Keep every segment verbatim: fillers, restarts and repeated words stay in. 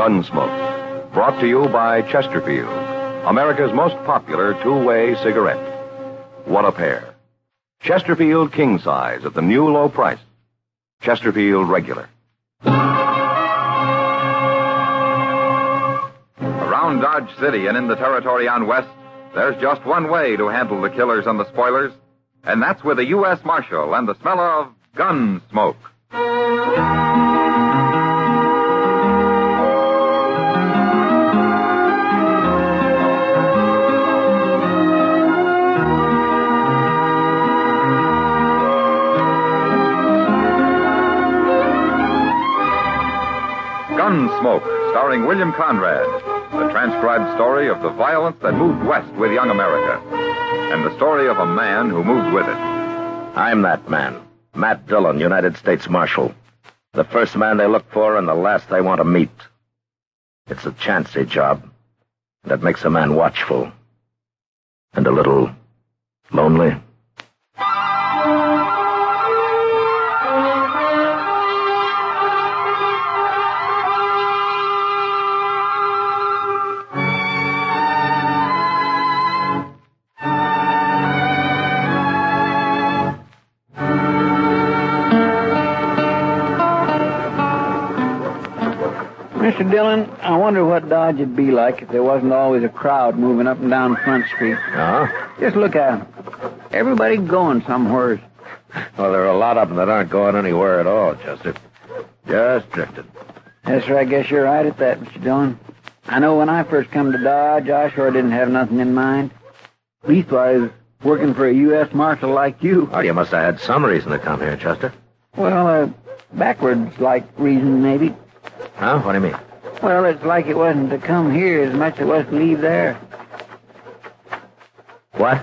Gunsmoke. Brought to you by Chesterfield, America's most popular two-way cigarette. What a pair. Chesterfield King Size at the new low price. Chesterfield Regular. Around Dodge City and in the territory on West, there's just one way to handle the killers and the spoilers, and that's with a U S Marshal and the smell of gun smoke. Gunsmoke, starring William Conrad, the transcribed story of the violence that moved west with young America, and the story of a man who moved with it. I'm that man, Matt Dillon, United States Marshal. The first man they look for and the last they want to meet. It's a chancy job that makes a man watchful and a little lonely. Mister Dillon, I wonder what Dodge would be like if there wasn't always a crowd moving up and down Front Street. Oh? Just look at 'em. Everybody going somewhere. Well, there are a lot of them that aren't going anywhere at all, Chester. Just drifting. Yes, sir, I guess you're right at that, Mister Dillon. I know when I first come to Dodge, I sure didn't have nothing in mind. Leastwise, working for a U S Marshal like you. Oh, you must have had some reason to come here, Chester. Well, uh, backwards-like reason, maybe. Huh? What do you mean? Well, it's like it wasn't to come here as much as it was to leave there. What?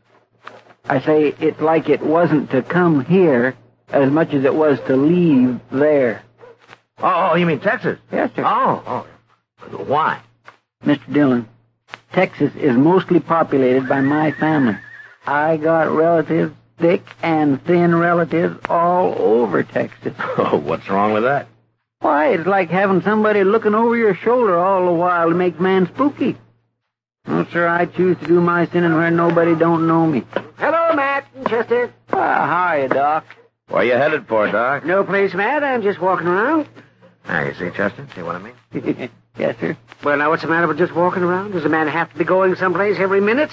I say it's like it wasn't to come here as much as it was to leave there. Oh, oh, you mean Texas? Yes, sir. Oh, oh. Why? Mister Dillon, Texas is mostly populated by my family. I got relatives, thick and thin relatives, all over Texas. Oh, what's wrong with that? Why, it's like having somebody looking over your shoulder all the while to make man spooky. No, sir, I choose to do my sinning where nobody don't know me. Hello, Matt and Chester. Uh, how are you, Doc? Where you headed for, Doc? No place, Matt. I'm just walking around. Ah, you see, Chester? See what I mean? Yes, sir. Well, now, what's the matter with just walking around? Does a man have to be going someplace every minute?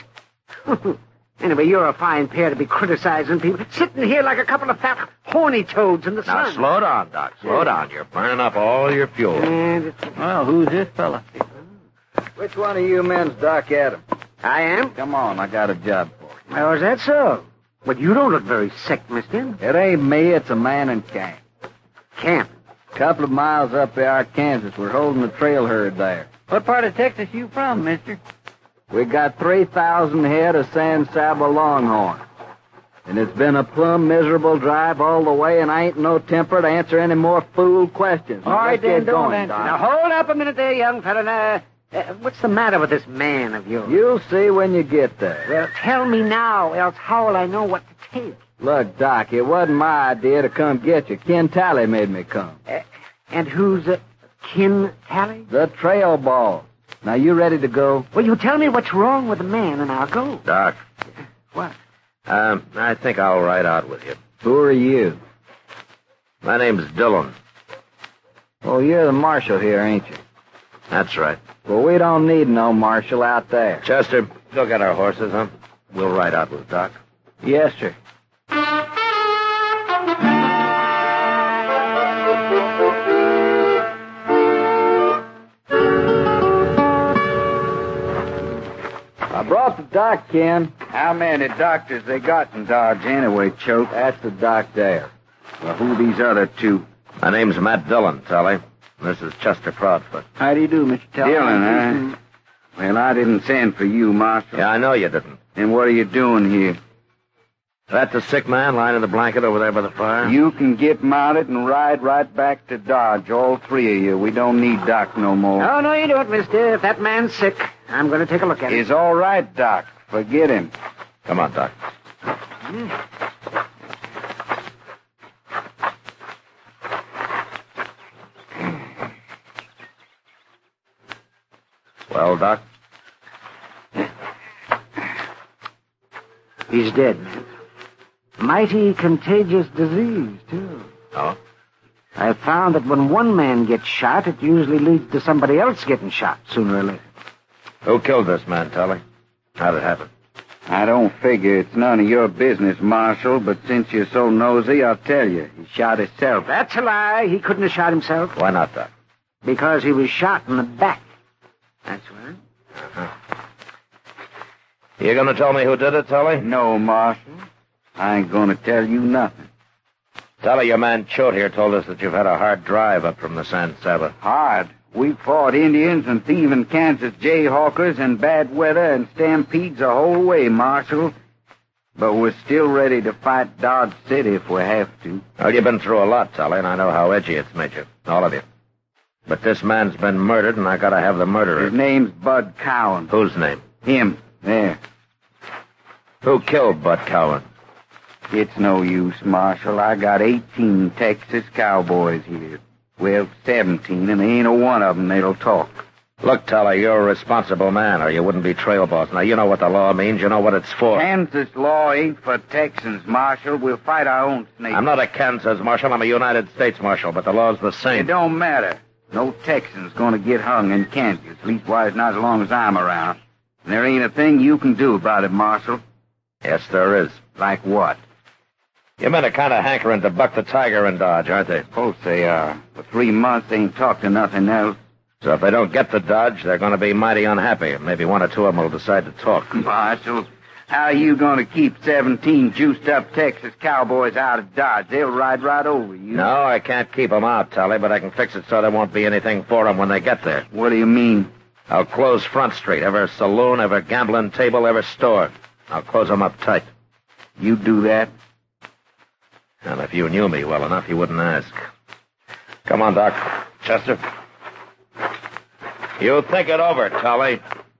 Anyway, you're a fine pair to be criticizing people. Sitting here like a couple of fat, horny toads in the Now, sun. slow down, Doc. Slow down. You're burning up all your fuel. And it's... Well, who's this fella? Which one of you men's Doc Adams? I am? Come on, I got a job for you. Oh, is that so? But you don't look very sick, mister. It ain't me, it's a man in camp. Camp? Couple of miles up there, Arkansas. We're holding a trail herd there. What part of Texas you from, mister? We got three thousand head of San Saba Longhorn. And it's been a plumb miserable drive all the way, and I ain't no temper to answer any more fool questions. All right, Let's then, get don't going, answer. Doc. Now, hold up a minute there, young fella. Now, uh, what's the matter with this man of yours? You'll see when you get there. Well, tell me now, else how will I know what to take? Look, Doc, it wasn't my idea to come get you. Ken Talley made me come. Uh, and who's uh, Kin Tally? The trail ball. Now, you ready to go? Well, you tell me what's wrong with the man, and I'll go. Doc. What? Um, I think I'll ride out with you. Who are you? My name's Dillon. Oh, you're the marshal here, ain't you? That's right. Well, we don't need no marshal out there. Chester, go get our horses, huh? We'll ride out with Doc. Yes, sir. I brought the doc, Ken. How many doctors they got in Dodge anyway, Choke? That's the doc there. Well, who these other two? My name's Matt Dillon, Sally. This is Chester Proudfoot. How do you do, Mister Talley? Dillon, huh? Well, I didn't send for you, Marshal. Yeah, I know you didn't. Then what are you doing here? That's a sick man lying in the blanket over there by the fire? You can get mounted and ride right back to Dodge, all three of you. We don't need Doc no more. Oh, no, you don't, mister. If that man's sick, I'm going to take a look at him. He's all right, Doc. Forget him. Come on, Doc. Well, Doc? He's dead, man. Mighty contagious disease, too. Oh? I found that when one man gets shot, it usually leads to somebody else getting shot sooner or later. Who killed this man, Tully? How'd it happen? I don't figure it's none of your business, Marshal, but since you're so nosy, I'll tell you. He shot himself. That's a lie. He couldn't have shot himself. Why not, Doc? Because he was shot in the back. That's right. Uh-huh. You gonna tell me who did it, Tully? No, Marshal. I ain't gonna tell you nothing. Tully, your man Choate here told us that you've had a hard drive up from the San Saba. Hard. We fought Indians and thieving Kansas jayhawkers and bad weather and stampedes the whole way, Marshal. But we're still ready to fight Dodge City if we have to. Well, you've been through a lot, Tully, and I know how edgy it's made you. All of you. But this man's been murdered, and I gotta have the murderer. His name's Bud Cowan. Whose name? Him. There. Who killed Bud Cowan? It's no use, Marshal. I got eighteen Texas cowboys here. Well, seventeen, and there ain't a one of them that'll talk. Look, Tully, you're a responsible man, or you wouldn't be trail boss. Now, you know what the law means. You know what it's for. Kansas law ain't for Texans, Marshal. We'll fight our own snakes. I'm not a Kansas Marshal. I'm a United States Marshal, but the law's the same. It don't matter. No Texan's gonna get hung in Kansas. Leastwise, not as long as I'm around. And there ain't a thing you can do about it, Marshal. Yes, there is. Like what? Your men are kind of hankering to buck the tiger in Dodge, aren't they? Of course they are. For three months, they ain't talked to nothing else. So if they don't get the Dodge, they're going to be mighty unhappy. Maybe one or two of them will decide to talk. Marshal, how are you going to keep seventeen juiced-up Texas cowboys out of Dodge? They'll ride right over you. No, I can't keep them out, Tully, but I can fix it so there won't be anything for them when they get there. What do you mean? I'll close Front Street. Every saloon, every gambling table, every store. I'll close them up tight. You do that? Well, if you knew me well enough, you wouldn't ask. Come on, Doc. Chester. You think it over, Tully.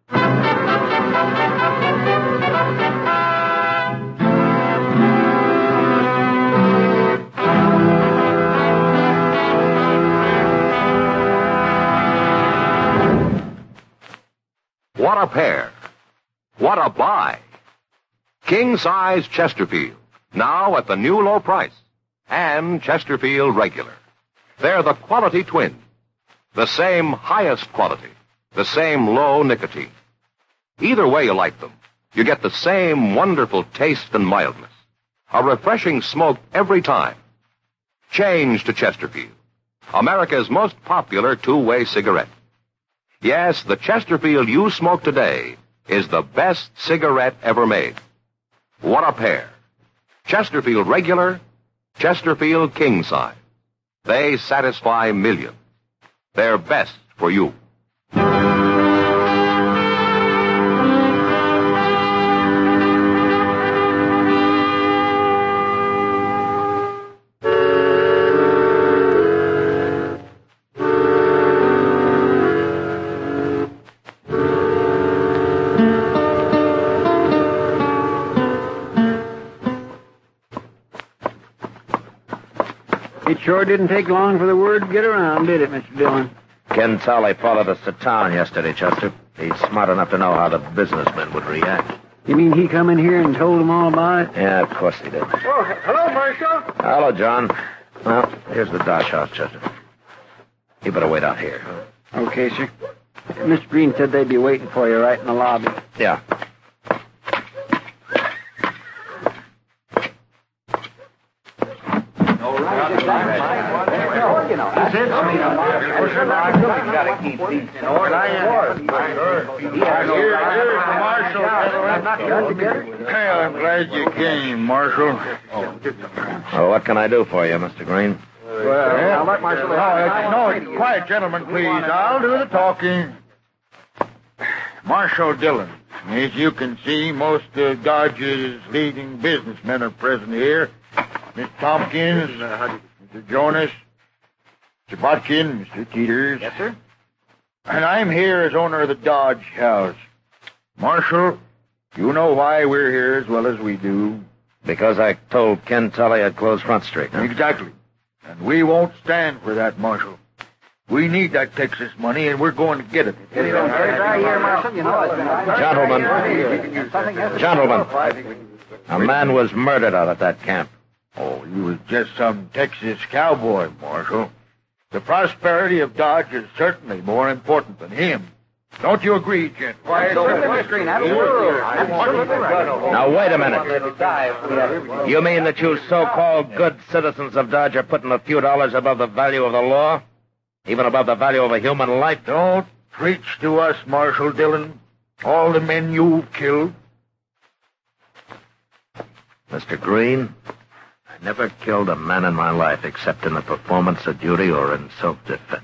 What a pair. What a buy. King-size Chesterfield. Now at the new low price. And Chesterfield Regular. They're the quality twins. The same highest quality. The same low nicotine. Either way you like them, you get the same wonderful taste and mildness. A refreshing smoke every time. Change to Chesterfield. America's most popular two-way cigarette. Yes, the Chesterfield you smoke today is the best cigarette ever made. What a pair. Chesterfield Regular, Chesterfield King Size. They satisfy millions. They're best for you. It sure didn't take long for the word to get around, did it, Mister Dillon? Ken Tully followed us to town yesterday, Chester. He's smart enough to know how the businessmen would react. You mean he come in here and told them all about it? Yeah, of course he did. Oh, hello, Marshal. Hello, John. Well, here's the Dodge house, Chester. You better wait out here. Okay, sir. Mister Green said they'd be waiting for you right in the lobby. Yeah. I'm glad you came, Marshal. Well, what can I do for you, Mister Green? Well, now let Marshal... No, no, quiet, gentlemen, please. I'll do the talking. Marshal Dillon. As you can see, most of Dodge's leading businessmen are present here. Miss Tompkins, Mister Jonas, Mister Botkin, Mister Teeters. Yes, sir? And I'm here as owner of the Dodge House. Marshal, you know why we're here as well as we do. Because I told Ken Tully I'd close Front Street. Huh? Exactly. And we won't stand for that, Marshal. We need that Texas money, and we're going to get it. Gentlemen, gentlemen, a man was murdered out at that camp. Oh, he was just some Texas cowboy, Marshal. The prosperity of Dodge is certainly more important than him. Don't you agree, gent? Now, wait a minute. You mean that you so-called good citizens of Dodge are putting a few dollars above the value of the law? Even above the value of a human life? Don't preach to us, Marshal Dillon. All the men you've killed. Mister Green, I never killed a man in my life except in the performance of duty or in self-defense.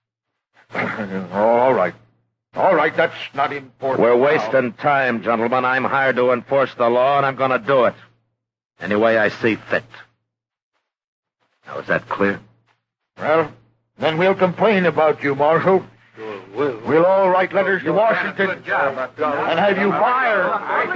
All right. All right, that's not important. We're wasting time, gentlemen. I'm hired to enforce the law, and I'm going to do it. Any way I see fit. Now, is that clear? Well, then we'll complain about you, Marshal. We'll all write letters to Washington and have you fired.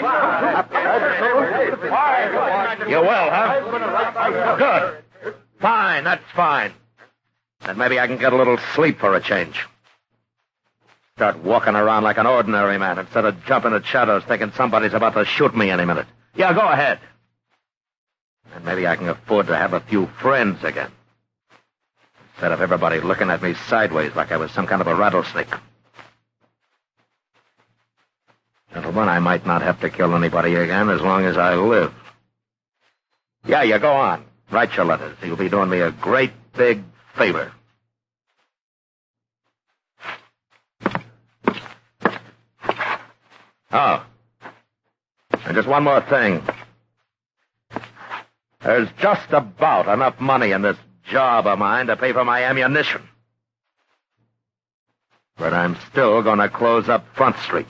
Fired. You will, huh? Good. Fine, that's fine. Then maybe I can get a little sleep for a change. Start walking around like an ordinary man instead of jumping at shadows thinking somebody's about to shoot me any minute. Yeah, go ahead. And maybe I can afford to have a few friends again. Instead of everybody looking at me sideways like I was some kind of a rattlesnake. Gentlemen, I might not have to kill anybody again as long as I live. Yeah, you go on. Write your letters. You'll be doing me a great big favor. Oh. And just one more thing. There's just about enough money in this job of mine to pay for my ammunition. But I'm still going to close up Front Street.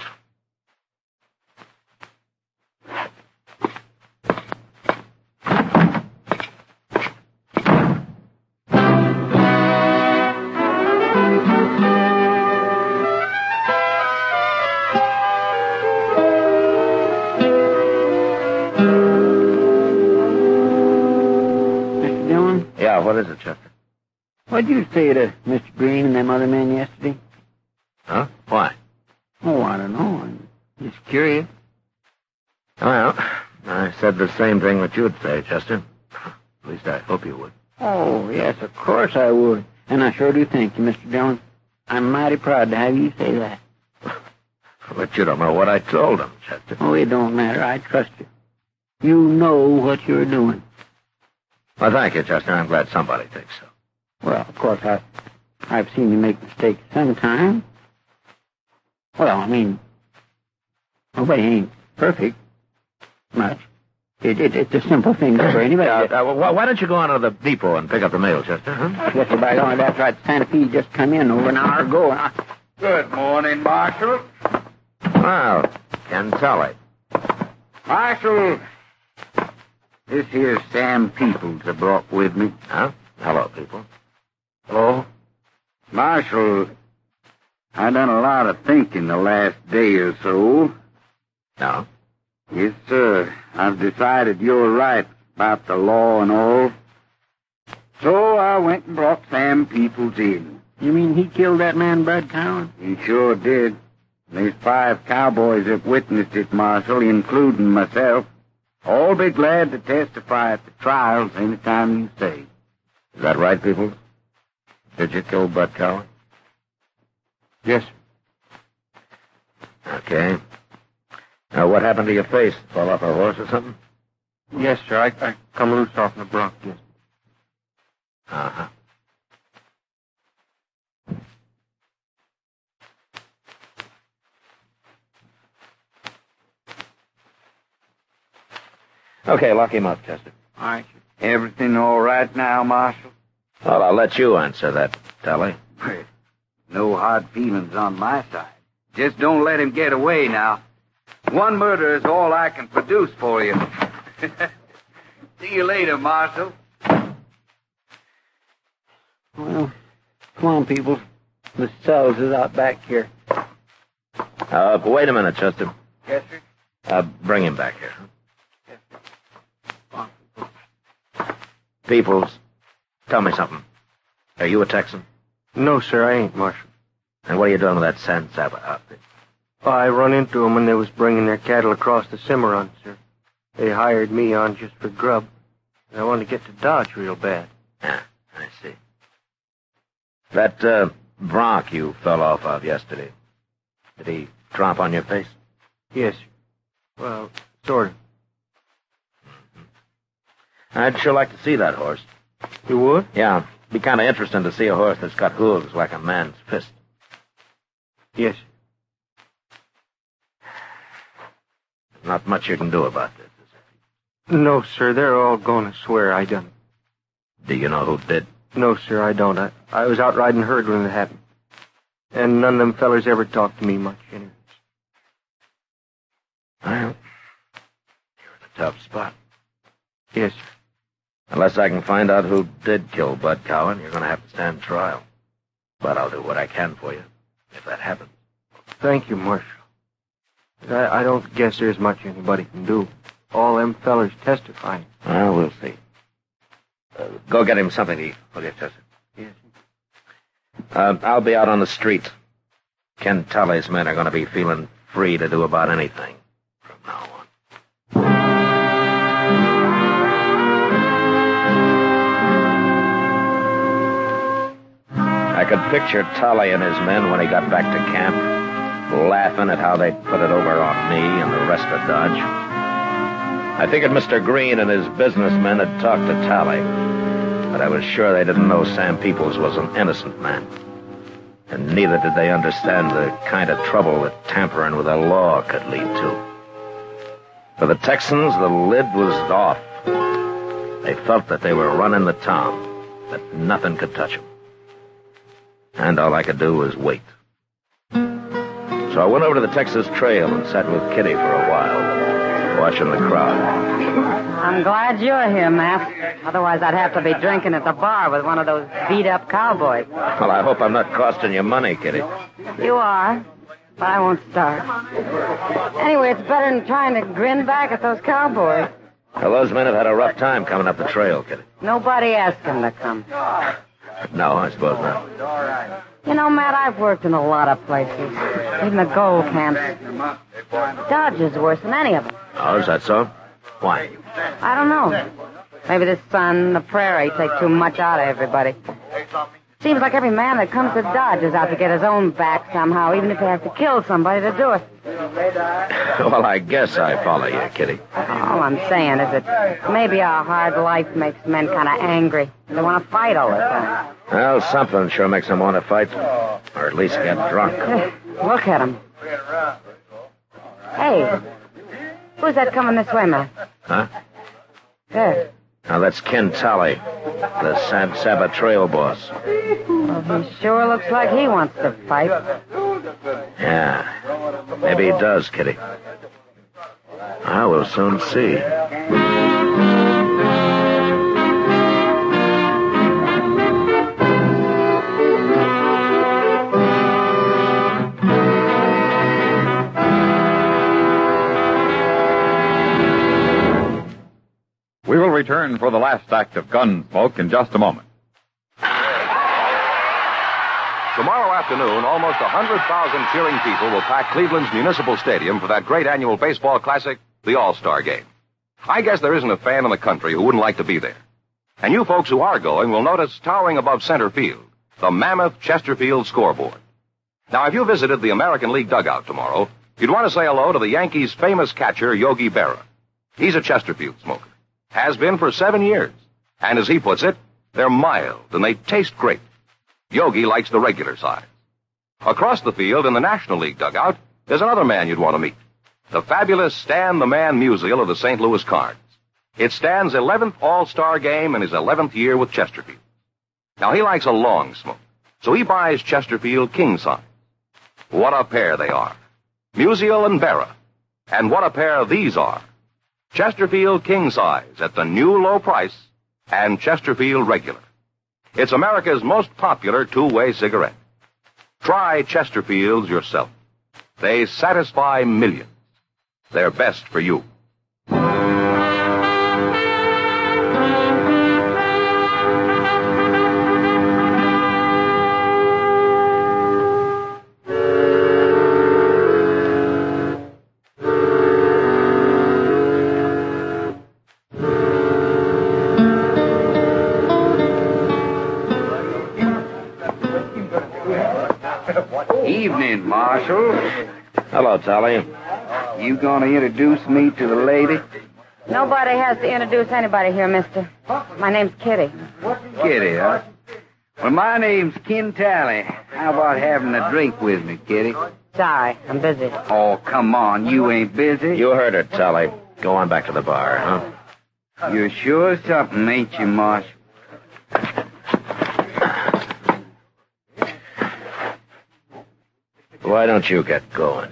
What is it, Chester? What'd you say to Mister Green and them other men yesterday? Huh? Why? Oh, I don't know. I'm just curious. Well, I said the same thing that you'd say, Chester. At least I hope you would. Oh, yes, of course I would. And I sure do thank you, Mister Dillon. I'm mighty proud to have you say that. But you don't know what I told them, Chester. Oh, it don't matter. I trust you. You know what you're doing. Well, thank you, Chester. I'm glad somebody thinks so. Well, of course, I, I've seen you make mistakes sometimes. Well, I mean, nobody ain't perfect much. It, it, it's a simple thing for anybody. Uh, uh, why, why don't you go on to the depot and pick up the mail, Chester? Huh? Yes, sir, by God, that's right. Santa Fe just come in over an hour ago. And I... Good morning, Marshal. Well, Ken Tully. Marshal, this here's Sam Peoples I brought with me. Huh? Hello, people. Hello? Marshal, I done a lot of thinking the last day or so. No? Yes, sir. I've decided you're right about the law and all. So I went and brought Sam Peoples in. You mean he killed that man, Bud Cowan? He sure did. There's five cowboys that witnessed it, Marshal, including myself. All be glad to testify at the trials any time you say. Is that right, people? Did you kill Bud Cowan? Yes. Okay. Now, what happened to your face? Fall off a horse or something? Yes, sir. I, I come loose off in the bronc, yes. Uh-huh. Okay, lock him up, Chester. All right. Everything all right now, Marshal? Well, I'll let you answer that, Tully. No hard feelings on my side. Just don't let him get away now. One murder is all I can produce for you. See you later, Marshal. Well, come on, people. The cells is out back here. Uh, wait a minute, Chester. Yes, sir? Uh, bring him back here. Peoples, tell me something. Are you a Texan? No, sir, I ain't, Marshal. And what are you doing with that San Saba outfit? Oh, I run into them when they was bringing their cattle across the Cimarron, sir. They hired me on just for grub. And I wanted to get to Dodge real bad. Ah, I see. That, uh, bronc you fell off of yesterday, did he drop on your face? Yes, sir. Well, sort of. I'd sure like to see that horse. You would? Yeah. Be kind of interesting to see a horse that's got hooves like a man's fist. Yes. Not much you can do about this, is there? No, sir. They're all going to swear I done it. Do you know who did? No, sir, I don't. I, I was out riding herd when it happened. And none of them fellers ever talked to me much, anyways. Well, you're in a tough spot. Yes, sir. Unless I can find out who did kill Bud Cowan, you're going to have to stand trial. But I'll do what I can for you, if that happens. Thank you, Marshal. I, I don't guess there's much anybody can do. All them fellers testifying. Well, we'll see. Uh, go get him something to eat, will you, Chester? Yes. Uh, I'll be out on the street. Ken Tully's men are going to be feeling free to do about anything from now on. I could picture Tully and his men when he got back to camp, laughing at how they'd put it over on me and the rest of Dodge. I figured Mister Green and his businessmen had talked to Tully, but I was sure they didn't know Sam Peoples was an innocent man. And neither did they understand the kind of trouble that tampering with the law could lead to. For the Texans, the lid was off. They felt that they were running the town, that nothing could touch them. And all I could do was wait. So I went over to the Texas Trail and sat with Kitty for a while, watching the crowd. I'm glad you're here, Matt. Otherwise, I'd have to be drinking at the bar with one of those beat-up cowboys. Well, I hope I'm not costing you money, Kitty. You are, but I won't start. Anyway, it's better than trying to grin back at those cowboys. Well, those men have had a rough time coming up the trail, Kitty. Nobody asked them to come. No, I suppose not. You know, Matt, I've worked in a lot of places. Even the gold camps. Dodge is worse than any of them. Oh, is that so? Why? I don't know. Maybe the sun, the prairie take too much out of everybody. Seems like every man that comes to Dodge is out to get his own back somehow, even if he has to kill somebody to do it. Well, I guess I follow you, Kitty. All I'm saying is that maybe our hard life makes men kind of angry. They want to fight all the time. Well, something sure makes them want to fight. Or at least get drunk. Look at them. Hey, who's that coming this way, Matt? Huh? There. Now, that's Ken Tully, the San Saba trail boss. Well, he sure looks like he wants to fight. Yeah, maybe he does, Kitty. I will soon see. We will return for the last act of Gunsmoke in just a moment. Tomorrow afternoon, almost one hundred thousand cheering people will pack Cleveland's Municipal Stadium for that great annual baseball classic, the All-Star Game. I guess there isn't a fan in the country who wouldn't like to be there. And you folks who are going will notice towering above center field, the mammoth Chesterfield scoreboard. Now, if you visited the American League dugout tomorrow, you'd want to say hello to the Yankees' famous catcher, Yogi Berra. He's a Chesterfield smoker. Has been for seven years. And as he puts it, they're mild and they taste great. Yogi likes the regular size. Across the field in the National League dugout, there's another man you'd want to meet. The fabulous Stan the Man Musial of the Saint Louis Cards. It's Stan's eleventh All-Star game and his eleventh year with Chesterfield. Now, he likes a long smoke, so he buys Chesterfield king size. What a pair they are. Musial and Berra. And what a pair these are. Chesterfield king size at the new low price and Chesterfield regular. It's America's most popular two-way cigarette. Try Chesterfields yourself. They satisfy millions. They're best for you. Marshal. Hello, Tally. You gonna introduce me to the lady? Nobody has to introduce anybody here, mister. My name's Kitty. Kitty, huh? Well, my name's Ken Tally. How about having a drink with me, Kitty? Sorry, I'm busy. Oh, come on. You ain't busy. You heard her, Tally. Go on back to the bar, huh? You're sure something, ain't you, Marshal? Why don't you get going?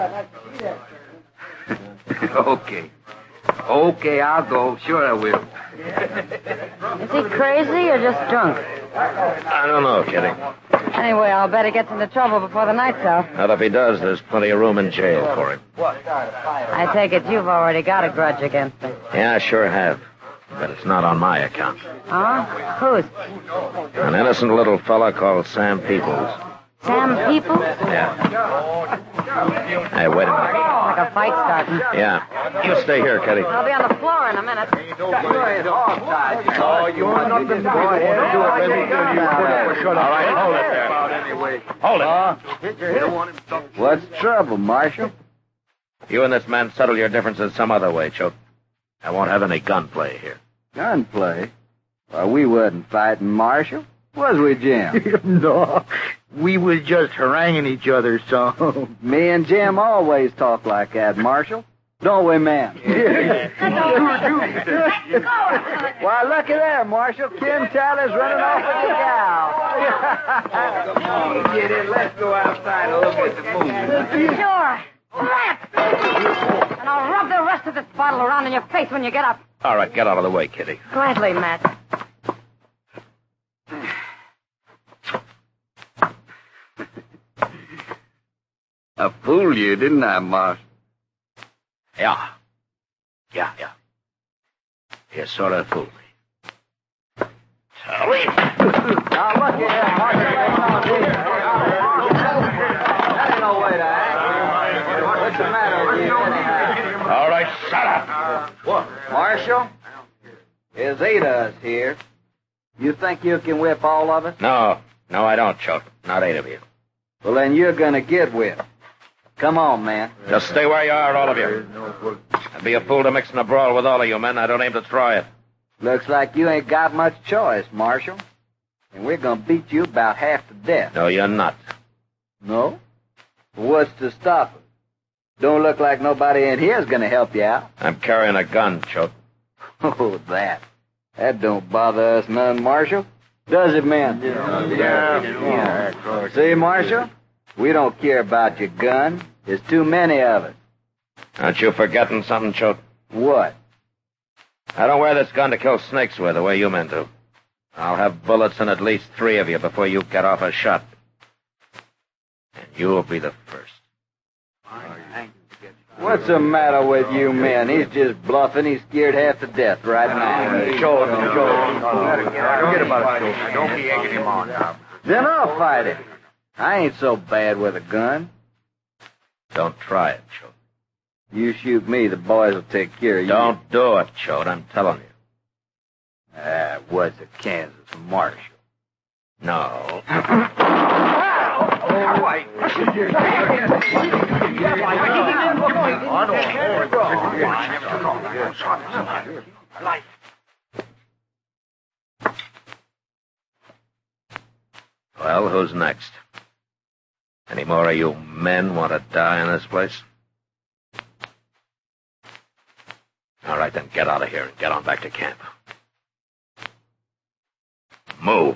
Okay. Okay, I'll go. Sure I will. Is he crazy or just drunk? I don't know, Kitty. Anyway, I'll bet he gets into trouble before the night's out. Not if he does, there's plenty of room in jail for him. I take it you've already got a grudge against him. Yeah, I sure have. But it's not on my account. Huh? Whose? An innocent little fella called Sam Peoples. Sam Peoples? Yeah. Hey, wait a minute. Like a fight starting. Yeah. You stay here, Kitty. I'll be on the floor in a minute. Oh, you want nothing to go ahead. Do it, baby. All right, hold it there. Hold it. What's the trouble, Marshal? You and this man settle your differences some other way, Choke. I won't have any gunplay here. Gunplay? Well, we wasn't fighting, Marshal. Was we, Jim? No. We was just haranguing each other, so. Me and Jim always talk like that, Marshal. Don't we, man? Why, looky there, Marshal. Ken Tyler's running off with the gal. Come on, get in. Let's go outside and look at the moon. Sure. Rats! And I'll rub the rest of this bottle around in your face when you get up. All right, get out of the way, Kitty. Gladly, Matt. I fooled you, didn't I, Marshal? Yeah. Yeah, yeah. You sort of fooled me. Tally. Now, look here, Marshal. That ain't no way to act. What's the matter with you, anyhow? All right, shut up. What? Marshal? There's eight of us here. You think you can whip all of us? No. No, I don't, Choke. Not eight of you. Well, then you're gonna get whipped. Come on, man. Just stay where you are, all of you. I'd be a fool to mix in a brawl with all of you men. I don't aim to try it. Looks like you ain't got much choice, Marshal. And we're gonna beat you about half to death. No, you're not. No? What's to stop us? Don't look like nobody in here's gonna help you out. I'm carrying a gun, Choke. Oh, that. That don't bother us none, Marshal. Does it, man? Yeah. Yeah. Yeah. See, Marshal? We don't care about your gun. There's too many of us. Aren't you forgetting something, Choke? What? I don't wear this gun to kill snakes with the way you men do. I'll have bullets in at least three of you before you get off a shot. And you'll be the first. What's the matter with you men? He's just bluffing. He's scared half to death right now. Show him, show him. Forget about it, Joe. Don't be egging him on now. Then I'll fight him. I ain't so bad with a gun. Don't try it, Choke. You shoot me, the boys will take care of you. Don't do it, Choke. I'm telling you. Ah, was a Kansas Marshal. No. Well, who's next? Any more of you men want to die in this place? All right, then get out of here and get on back to camp. Move.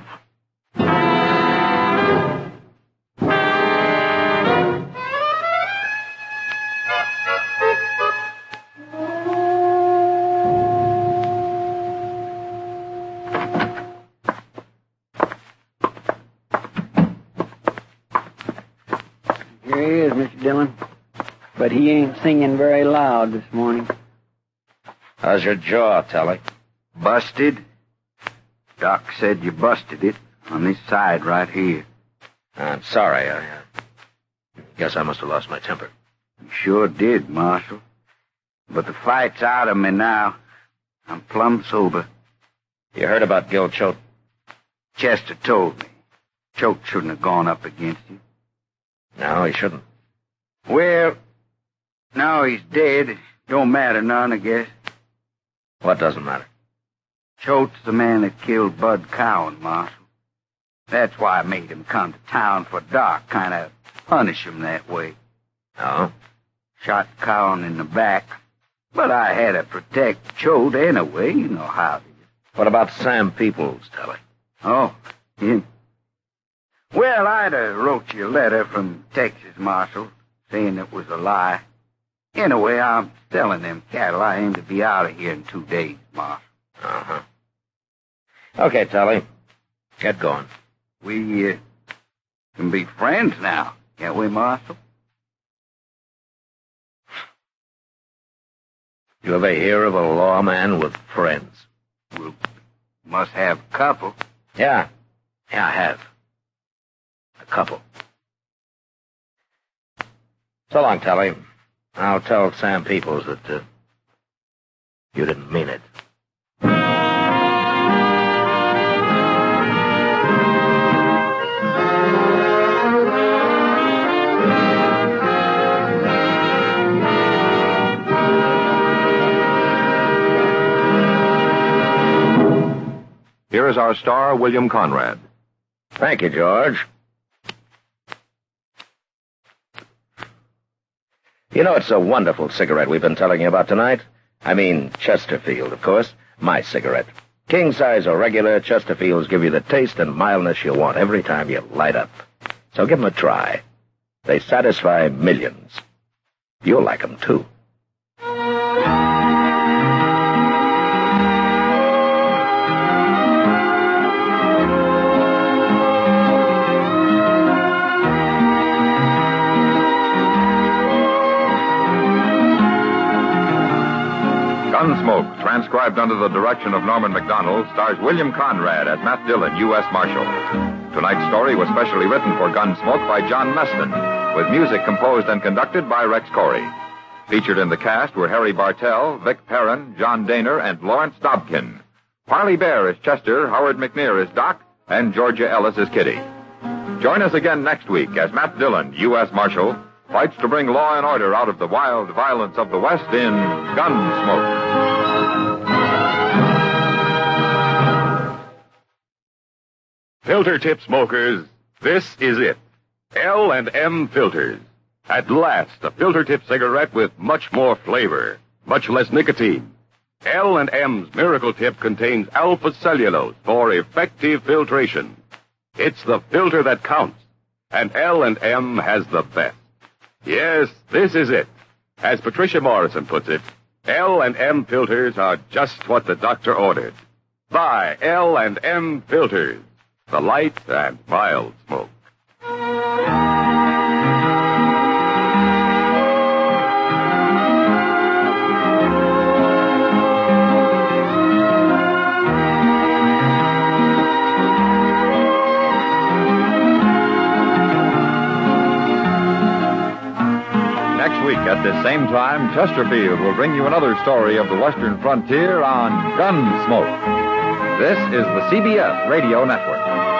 Here he is, Mister Dillon. But he ain't singing very loud this morning. How's your jaw, Tally? Busted? Doc said you busted it on this side right here. I'm sorry. I uh, guess I must have lost my temper. You sure did, Marshal. But the fight's out of me now. I'm plumb sober. You heard about Gil Choate? Chester told me. Choate shouldn't have gone up against you. No, he shouldn't. Well, now he's dead. Don't matter none, I guess. What doesn't matter? Choate's the man that killed Bud Cowan, Marshal. That's why I made him come to town for Doc, kind of punish him that way. Oh? Shot Cowan in the back. But I had to protect Choate anyway, you know how it is. What about Sam Peoples, Telly? Oh, him. Well, I'd have wrote you a letter from Texas, Marshal, saying it was a lie. Anyway, I'm selling them cattle. I aim to be out of here in two days, Marshal. Uh-huh. Okay, Telly. Get going. We uh, can be friends now, can't we, Marshal? You ever hear of a lawman with friends? We must have a couple. Yeah. Yeah, I have. A couple. So long, Telly. I'll tell Sam Peoples that uh, you didn't mean it. Here is our star, William Conrad. Thank you, George. You know, it's a wonderful cigarette we've been telling you about tonight. I mean, Chesterfield, of course. My cigarette. King size or regular, Chesterfields give you the taste and mildness you want every time you light up. So give them a try. They satisfy millions. You'll like them, too. Gunsmoke, transcribed under the direction of Norman Macdonald, stars William Conrad as Matt Dillon, U S Marshal. Tonight's story was specially written for Gunsmoke by John Meston, with music composed and conducted by Rex Corey. Featured in the cast were Harry Bartell, Vic Perrin, John Daner, and Lawrence Dobkin. Parley Bear is Chester, Howard McNear is Doc, and Georgia Ellis is Kitty. Join us again next week as Matt Dillon, U S Marshal, fights to bring law and order out of the wild violence of the West in Gunsmoke. Filter tip smokers, this is it. L and M Filters. At last, a filter tip cigarette with much more flavor, much less nicotine. L and M's Miracle Tip contains alpha cellulose for effective filtration. It's the filter that counts, and L and M has the best. Yes, this is it. As Patricia Morrison puts it, L and M filters are just what the doctor ordered. Buy L and M filters, the light and mild smoke. At this same time, Chesterfield will bring you another story of the Western frontier on Gunsmoke. This is the C B S Radio Network.